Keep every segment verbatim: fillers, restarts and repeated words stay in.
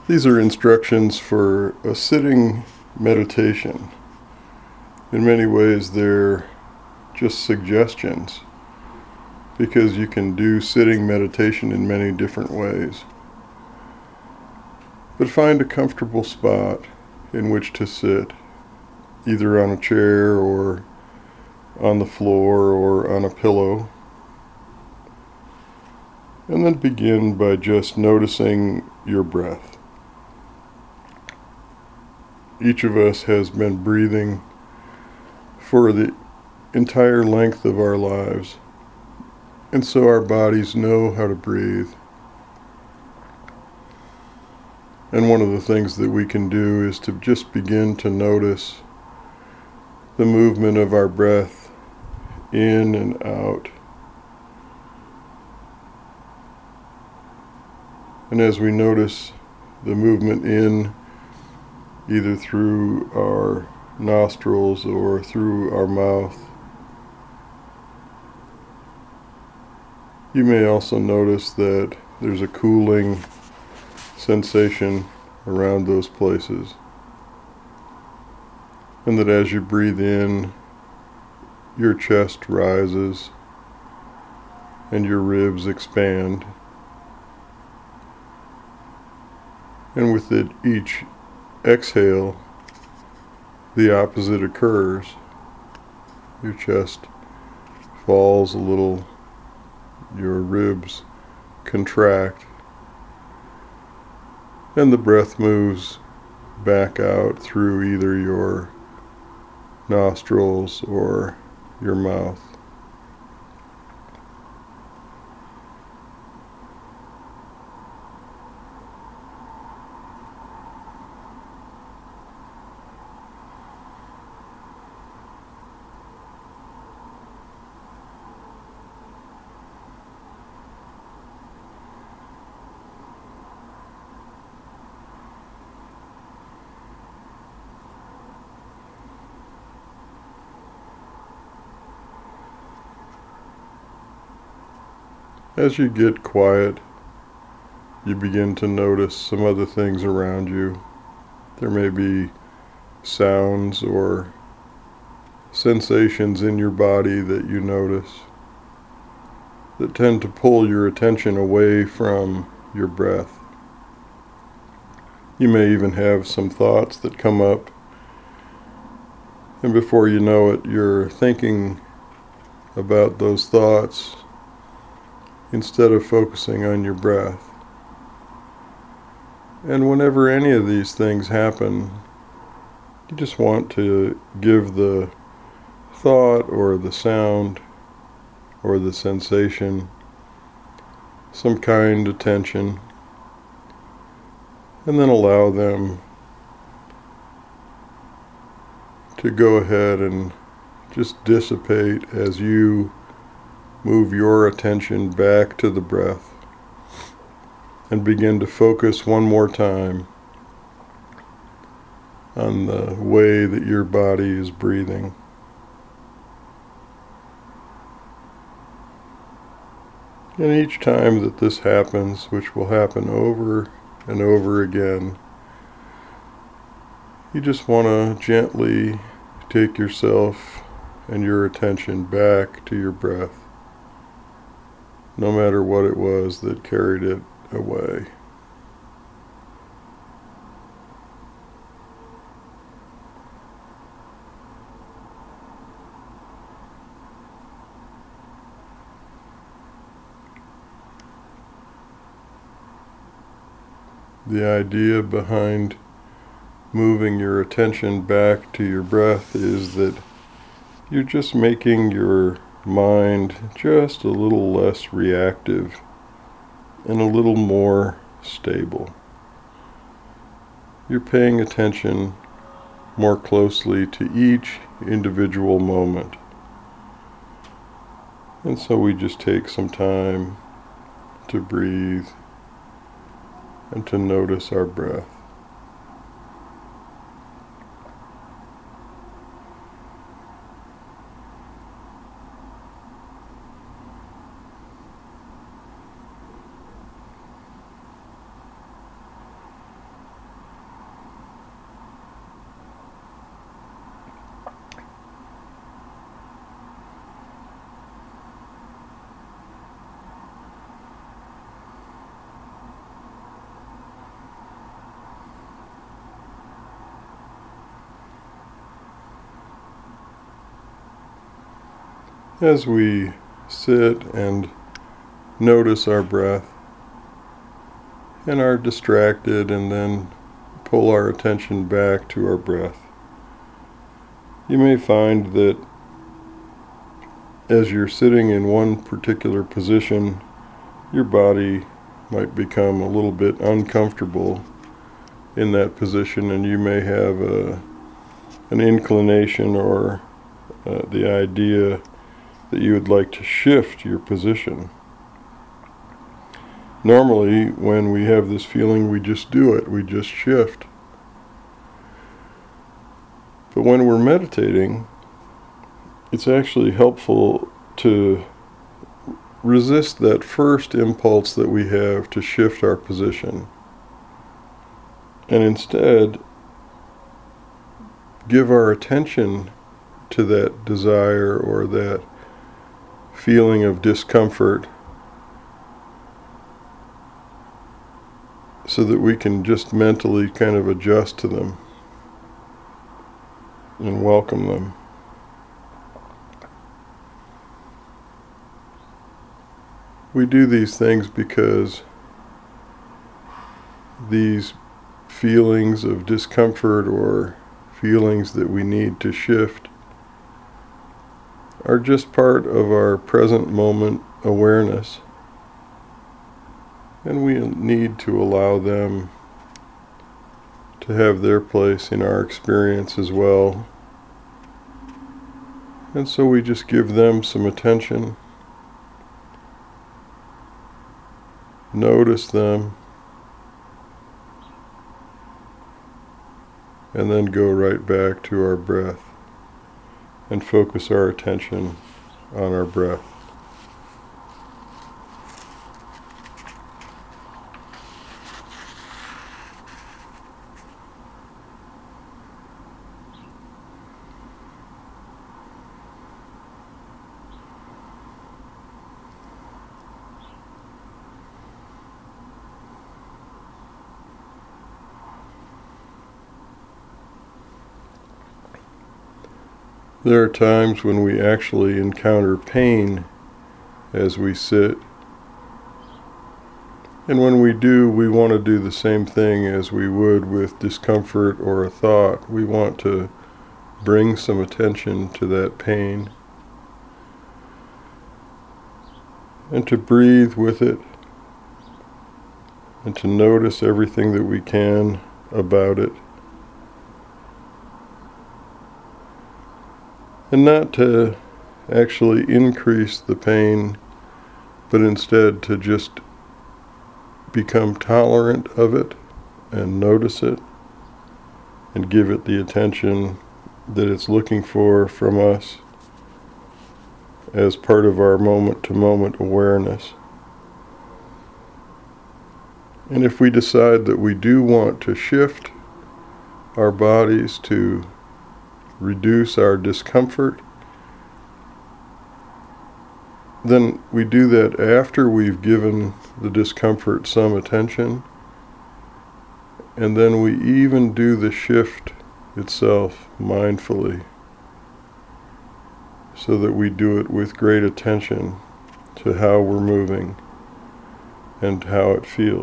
These are instructions for a sitting meditation. In many ways, they're just suggestions because you can do sitting meditation in many different ways. But find a comfortable spot in which to sit, either on a chair or on the floor or on a pillow. And then begin by just noticing your breath. Each of us has been breathing for the entire length of our lives, and so our bodies know how to breathe. And one of the things that we can do is to just begin to notice the movement of our breath in and out. And as we notice the movement in, either through our nostrils or through our mouth, you may also notice that there's a cooling sensation around those places. And that as you breathe in, your chest rises and your ribs expand. And with it, each exhale, the opposite occurs. Your chest falls a little, your ribs contract, and the breath moves back out through either your nostrils or your mouth. As you get quiet, you begin to notice some other things around you. There may be sounds or sensations in your body that you notice that tend to pull your attention away from your breath. You may even have some thoughts that come up, and before you know it, you're thinking about those thoughts instead of focusing on your breath. And whenever any of these things happen, you just want to give the thought or the sound or the sensation some kind attention, and then allow them to go ahead and just dissipate as you move your attention back to the breath and begin to focus one more time on the way that your body is breathing. And each time that this happens, which will happen over and over again, you just want to gently take yourself and your attention back to your breath, no matter what it was that carried it away. The idea behind moving your attention back to your breath is that you're just making your mind just a little less reactive and a little more stable. You're paying attention more closely to each individual moment. And so we just take some time to breathe and to notice our breath. as we sit and notice our breath and are distracted and then pull our attention back to our breath, you may find that as you're sitting in one particular position, your body might become a little bit uncomfortable in that position, and you may have a, an inclination or uh, the idea that you would like to shift your position. Normally, when we have this feeling, we just do it, we just shift. But when we're meditating, it's actually helpful to resist that first impulse that we have to shift our position, and instead give our attention to that desire or that feeling of discomfort so that we can just mentally kind of adjust to them and welcome them. We do these things because these feelings of discomfort or feelings that we need to shift are just part of our present moment awareness, and we need to allow them to have their place in our experience as well. And so we just give them some attention, notice them, and then go right back to our breath and focus our attention on our breath. There are times when we actually encounter pain as we sit. And when we do, we want to do the same thing as we would with discomfort or a thought. We want to bring some attention to that pain and to breathe with it and to notice everything that we can about it. And not to actually increase the pain, but instead to just become tolerant of it and notice it and give it the attention that it's looking for from us as part of our moment-to-moment awareness. And if we decide that we do want to shift our bodies to reduce our discomfort, then we do that after we've given the discomfort some attention, and then we even do the shift itself mindfully, so that we do it with great attention to how we're moving and how it feels.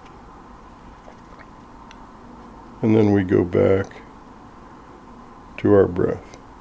And then we go back to our breath.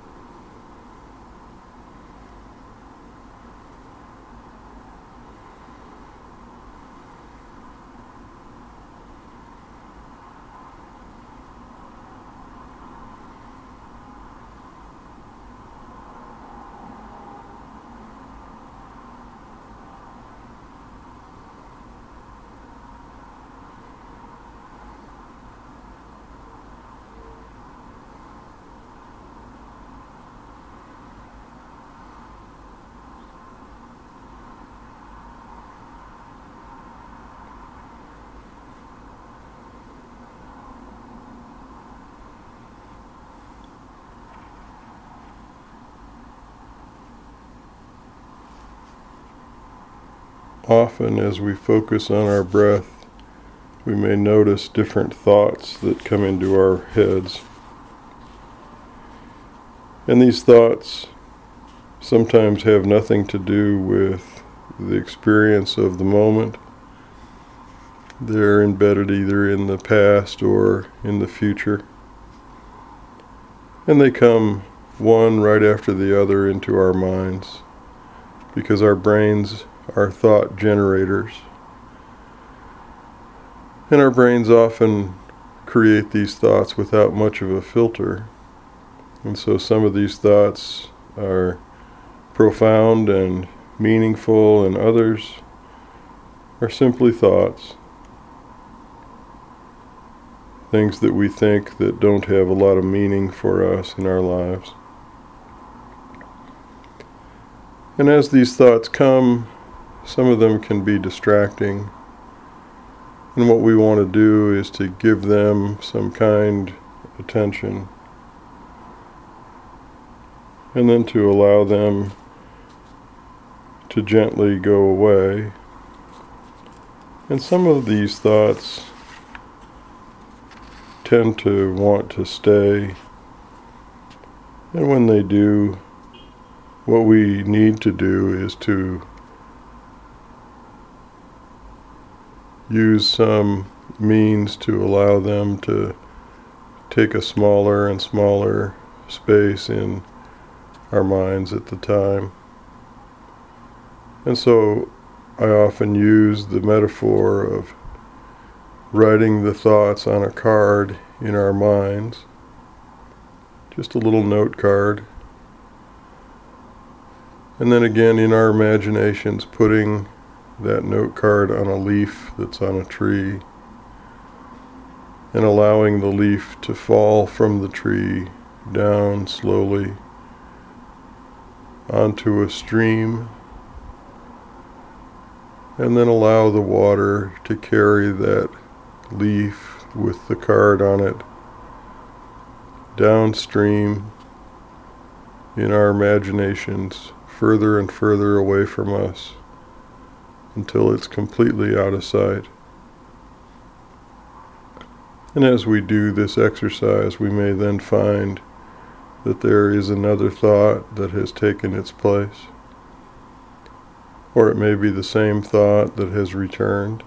Often as we focus on our breath, we may notice different thoughts that come into our heads. And these thoughts sometimes have nothing to do with the experience of the moment. They're embedded either in the past or in the future. And they come one right after the other into our minds, because our brains are thought generators. And our brains often create these thoughts without much of a filter. And so some of these thoughts are profound and meaningful, and others are simply thoughts. Things that we think that don't have a lot of meaning for us in our lives. And as these thoughts come, some of them can be distracting. And what we want to do is to give them some kind of attention, and then to allow them to gently go away. And some of these thoughts tend to want to stay. And when they do, what we need to do is to use some means to allow them to take a smaller and smaller space in our minds at the time. And so I often use the metaphor of writing the thoughts on a card in our minds, just a little note card. And then again in our imaginations, putting that note card on a leaf that's on a tree, and allowing the leaf to fall from the tree down slowly onto a stream, and then allow the water to carry that leaf with the card on it downstream in our imaginations, further and further away from us, until it's completely out of sight. And as we do this exercise, we may then find that there is another thought that has taken its place, or it may be the same thought that has returned.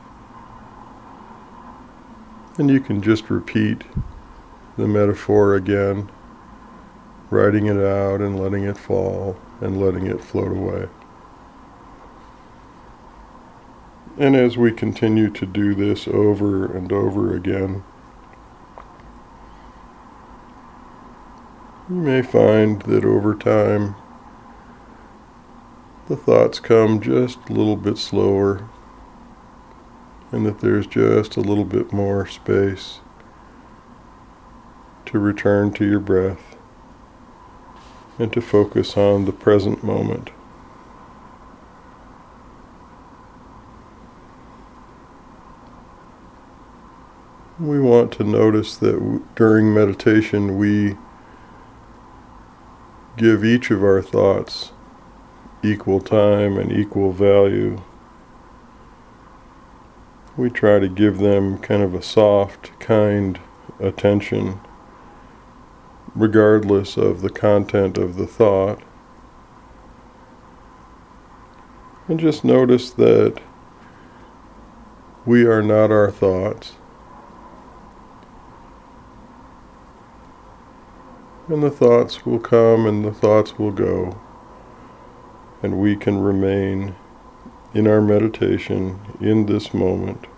And you can just repeat the metaphor again, writing it out and letting it fall and letting it float away. And as we continue to do this over and over again, you may find that over time, the thoughts come just a little bit slower, and that there's just a little bit more space to return to your breath and to focus on the present moment. We want to notice that w- during meditation we give each of our thoughts equal time and equal value. We try to give them kind of a soft, kind attention, regardless of the content of the thought. And just notice that we are not our thoughts. And the thoughts will come and the thoughts will go. And we can remain in our meditation in this moment,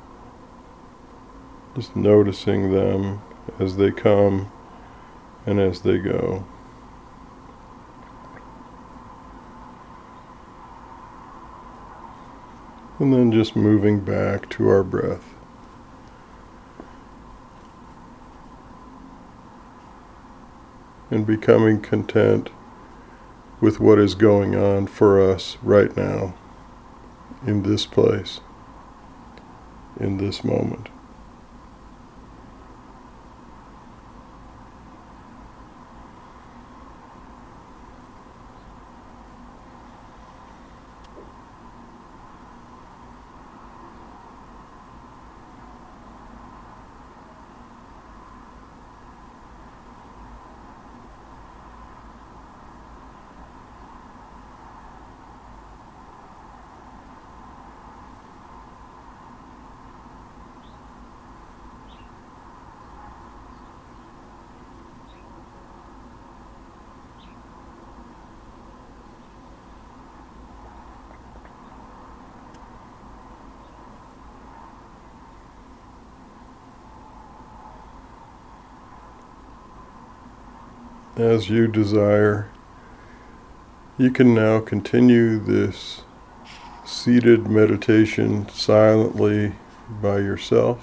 just noticing them as they come and as they go. And then just moving back to our breath. And becoming content with what is going on for us right now, in this place, in this moment. as you desire. You can now continue this seated meditation silently by yourself,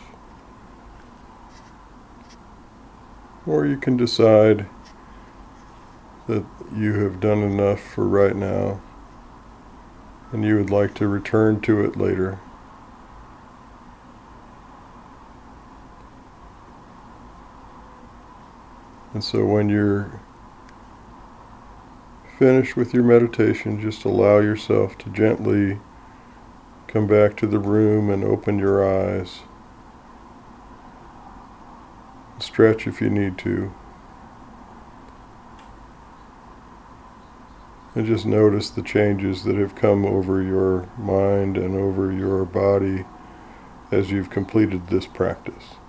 or you can decide that you have done enough for right now and you would like to return to it later. And so when you're finished with your meditation, just allow yourself to gently come back to the room and open your eyes. Stretch if you need to. And just notice the changes that have come over your mind and over your body as you've completed this practice.